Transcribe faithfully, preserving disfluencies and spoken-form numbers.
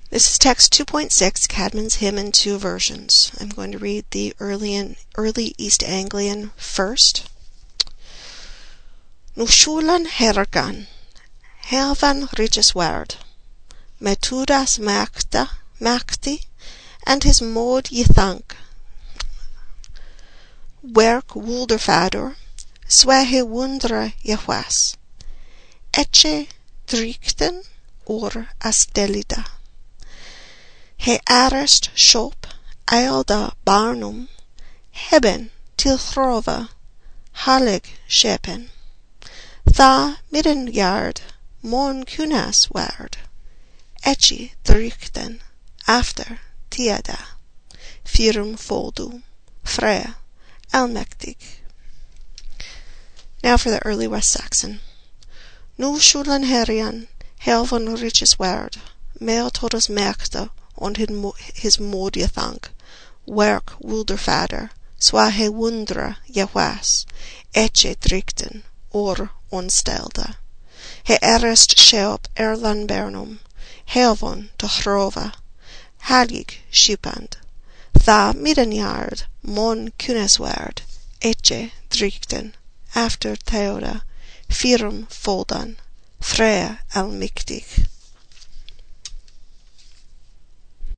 This is text two point six, Cadman's Hymn in two versions. I'm going to read the early, and early East Anglian first. Nu schulan hergan, hervan riches word, Methudas makta, makti, and his mod ye thank. Werk wulderfader, swahe wundra je was, etche drikten or astelida. He arrest shop, eilda barnum, hebben til throva, halig schepen. Tha middenjaard, mon kunas waard, etchi drikten, after tiada, firum foldu, freya, almektig. Now for the early West Saxon. Nu schulen herian, helvan riches word, mer todas merkte, und his mod je thank, werk wulderfader, swahe wundra je was, etche drikten, or onstelde. He erest scheop erlan bernum, helvon to hrova, halig schipand, tha middenjaard, mon kuneswaard, etche drikten, after theoda, firum foldan, freya almiktig.